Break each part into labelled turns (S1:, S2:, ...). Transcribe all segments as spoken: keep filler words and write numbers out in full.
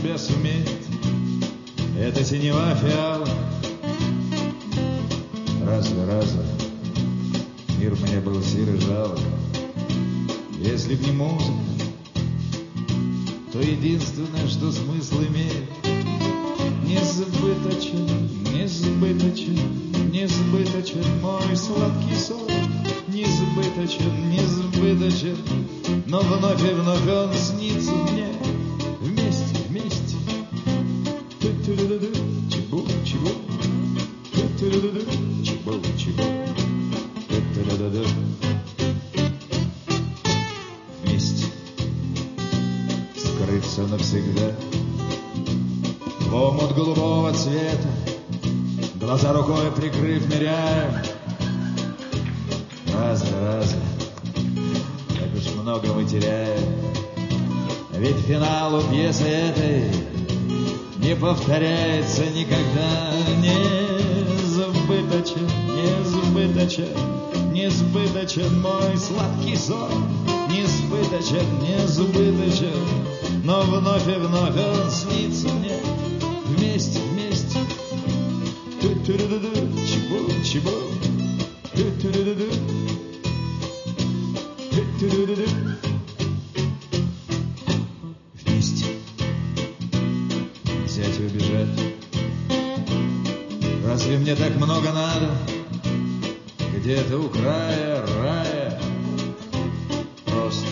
S1: тебя суметь. Это синева фиала. Разве, разве мир мне был сир и жалок? Если б не музыка, то единственное, что смысл имеет. Несбыточен, несбыточен, несбыточен мой сладкий сон. Несбыточен, несбыточен, но вновь и вновь он снится мне. Вместе, вместе. Чебу, чебу. Чебу, чебу. Вместе. Скрыться навсегда в омут голубого цвета, глаза рукой прикрыв, ныряем. Разве, разве, как уж много мы теряем. Ведь финал у пьесы этой не повторяется никогда. Несбыточен, несбыточен, несбыточен мой сладкий сон. Несбыточен, несбыточен, но вновь и вновь он снится мне. Вместе, вместе. Чебу, чебу. Вместе взять и убежать. Разве мне так много надо? Где-то у края рая. Просто,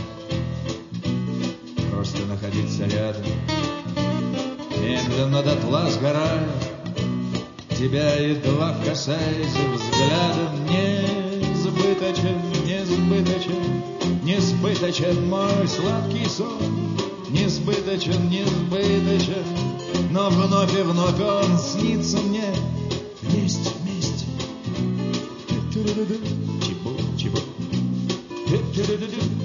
S1: просто находиться рядом, медленно дотла сгорая, тебя едва касаясь взглядом. Несбыточен, несбыточен, несбыточен мой сладкий сон. Несбыточен, несбыточен, но вновь и вновь он снится мне. Вместе, вместе. Чебу, чебу.